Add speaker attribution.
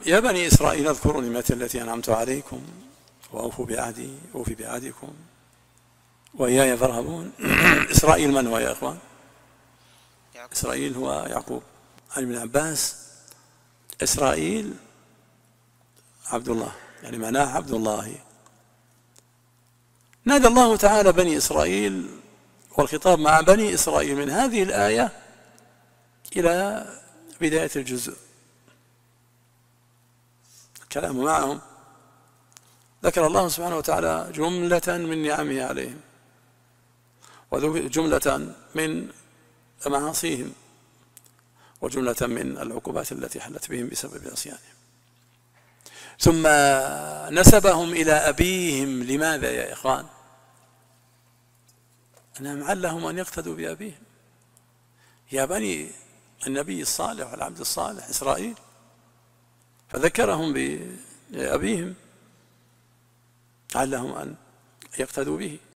Speaker 1: يا بني إسرائيل اذكروا نعمتي التي أنعمت عليكم وأوفوا بعهدي أوفي بعهدكم وإياي فارهبون. إسرائيل من هو يا إخوان؟ إسرائيل هو يعقوب. عن ابن عباس إسرائيل عبد الله، يعني معناه عبد الله. نادى الله تعالى بني إسرائيل، والخطاب مع بني إسرائيل من هذه الآية إلى بداية الجزء، الكلام معهم. ذكر الله سبحانه وتعالى جملة من نعمه عليهم وجملة من معاصيهم وجملة من العقوبات التي حلت بهم بسبب عصيانهم، ثم نسبهم إلى أبيهم. لماذا يا إخوان؟ أنهم علهم أن يقتدوا بأبيهم، يا بني النبي الصالح والعبد الصالح إسرائيل، فذكرهم بأبيهم علهم أن يقتدوا به.